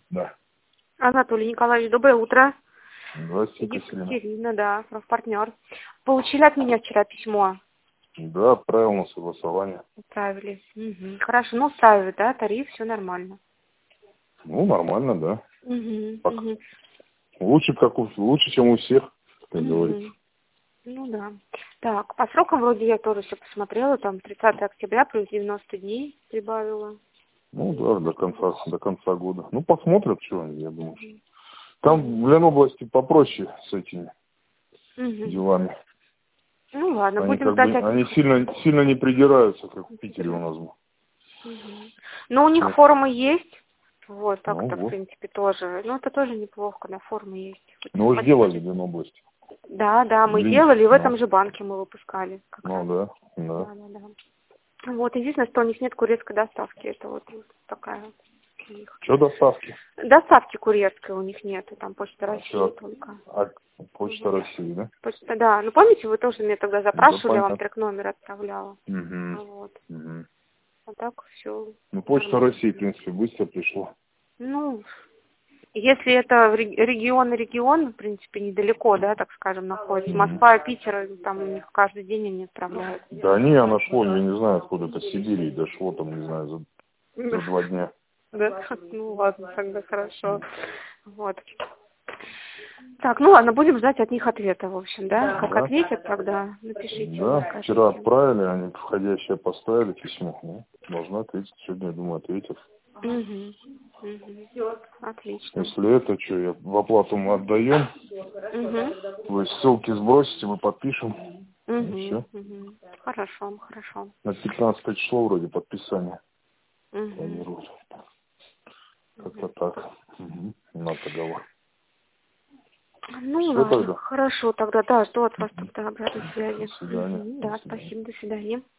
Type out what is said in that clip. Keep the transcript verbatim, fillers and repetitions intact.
Да. Анатолий Николаевич, доброе утро. Здравствуйте, Екатерина. Екатерина, да, партнер. Получили от меня вчера письмо? Да, отправил на согласование. Отправили. Угу. Хорошо, ну устраивает, да, тариф, все нормально. Ну, нормально, да. Угу. Так. Угу. Лучше, как у, лучше, чем у всех, как Угу. говорится. Ну да. Так, по срокам вроде я тоже все посмотрела, там тридцатое октября плюс девяносто дней прибавила. Ну да, до конца, до конца года. Ну, посмотрят, что они, я думаю. Угу. Там Угу. в Ленобласти попроще с этими Угу. делами. Ну ладно, Они будем как бы, ждать от они них. сильно, сильно не придираются, как в Питере у нас был. Угу. Но у них Вот. форумы есть. Вот, Ну так-то, в вот. принципе, тоже. Ну, это тоже неплохо, когда форумы есть. Хоть Ну, вы же делали в посмотрите. Ленобласти. Да, да, мы Или- делали, и в этом Ну, же банке мы выпускали как ну раз. да, да. Да, да, да. Вот, единственное, что у них нет курьерской доставки. Это вот такая у них. Что доставки? Доставки курьерской у них нету, там Почта А России что? только. А, Почта Вот. России, да? Почта, да. Ну, помните, вы тоже меня тогда Да, запрашивали, я вам понятно. трек номер отправляла. Угу. Вот. Угу. А так все Ну, Почта нормально. России, в принципе, быстро пришло. Ну, если это в рег- регион и регион, в принципе, недалеко, да, так скажем, находится. Мгм. Москва, Питер, там у них каждый день они отправляют. Да не, оно шло, я не знаю, откуда-то, с Сибири дошло, там, не знаю, за, за два дня. Да? Ну ладно, тогда хорошо. Вот. Так, ну ладно, будем ждать от них ответа, в общем, да? Как Да, ответят, тогда напишите, да, скажите. вчера отправили, они входящее поставили письмо. Ну, должна ответить, сегодня, я думаю, ответят. Угу. Угу. Отлично. Если это, что, я в оплату мы отдаем, Угу. вы ссылки сбросите, мы подпишем, и Угу. все. Угу. Хорошо, хорошо. На пятнадцатое число вроде подписание Угу. планируют. Как-то так. Угу. На договор. Ну Все ладно, тогда. хорошо, тогда да, жду от вас Мгм. тогда обратной связи. До свидания. Угу. До Да, свидания. спасибо, до свидания.